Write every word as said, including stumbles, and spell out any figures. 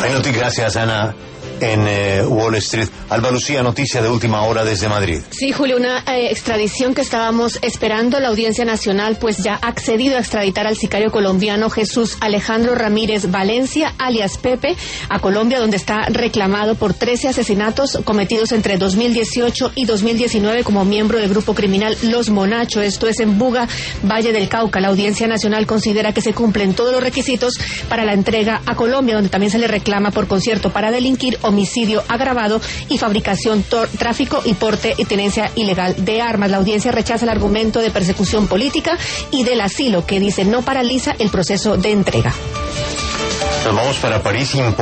Hay noticias, gracias Ana, en eh, Wall Street. Alba Lucía, noticia de última hora desde Madrid. Sí, Julio, una eh, extradición que estábamos esperando. La Audiencia Nacional pues ya ha accedido a extraditar al sicario colombiano Jesús Alejandro Ramírez Valencia, alias Pepe, a Colombia, donde está reclamado por trece asesinatos cometidos entre dos mil dieciocho y dos mil diecinueve como miembro del grupo criminal Los Monacho. Esto es en Buga, Valle del Cauca. La Audiencia Nacional considera que se cumplen todos los requisitos para la entrega a Colombia, donde también se le reclama por concierto para delinquir, homicidio agravado y fabricación, tráfico y porte y tenencia ilegal de armas. La audiencia rechaza el argumento de persecución política y del asilo, que dice no paraliza el proceso de entrega. Nos vamos para París.